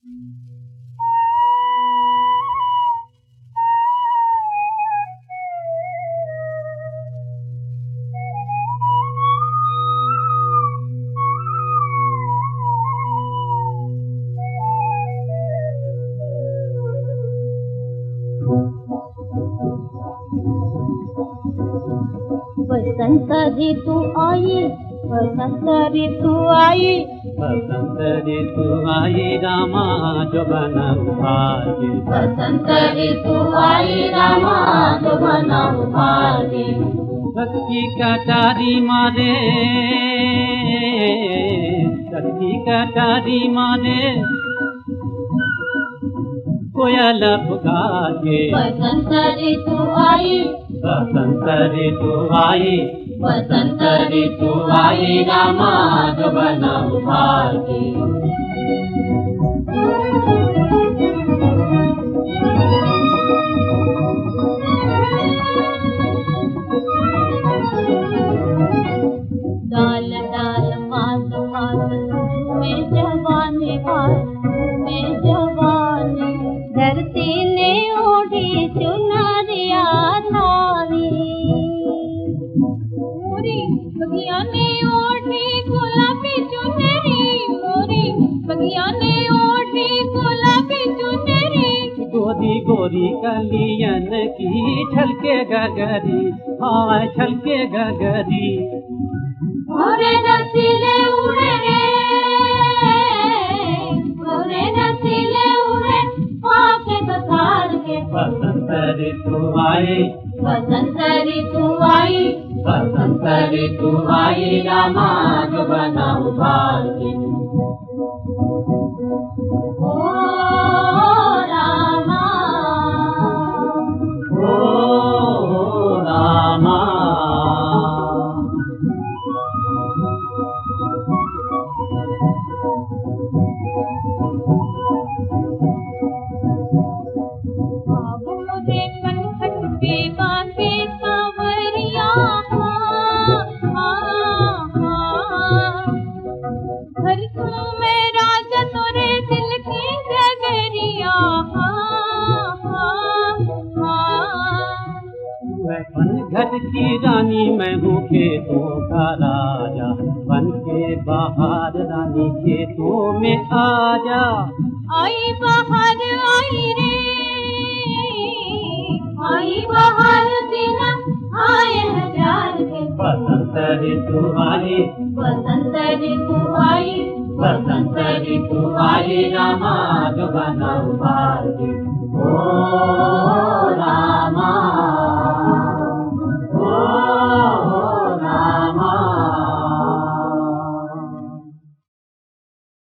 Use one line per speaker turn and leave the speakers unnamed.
बसंत ऋतु आई, बसंत ऋतु आई,
बसंत ऋतु आई रामा जोबन उभारे।
बसंत ऋतु आई रामा जोबन उभारे।
सखी कटारी मारे, सखी कटारी मारे, कोयल पुकारे।
बसंत ऋतु आई,
बसंत ऋतु आई,
बसंत ऋतु आई रामा जोबन उभारे। डाल डाल पात पात में जवानी बात में जवानी, धरती ने ओढ़ी चुनरिया थारी। मोरी बगिया ने ओढ़ी गुलाबी चुनरी, मोरी बगिया ने ओढ़ी गुलाबी चुनरी।
गोरी गोरी कलियन की छलके गगरी, हाँ छलके गगरी।
गोरे रसीले उड़े रे, गोरे रसीले उड़े आके बसार के।
बसंत ऋतु आई,
बसंत ऋतु आई,
बसंत ऋतु आई रामा जोबन उभारे।
ओ रामा,
ओ रामा।
अब मुझे कनखट पे बांधे सांवरिया, घर तू मैं राजा तोरे दिल की जगरिया।
मैं पनघट की रानी, मैं हूँ खेतों का राजा, बन के बाहर रानी खेतों में आजा।
आई बहार आई रे, आई बहार दिन आए हजार के।
बसंत ऋतु आई,
बसंत ऋतु आई,
बसंत ऋतु आई रामा जोबन उभारे।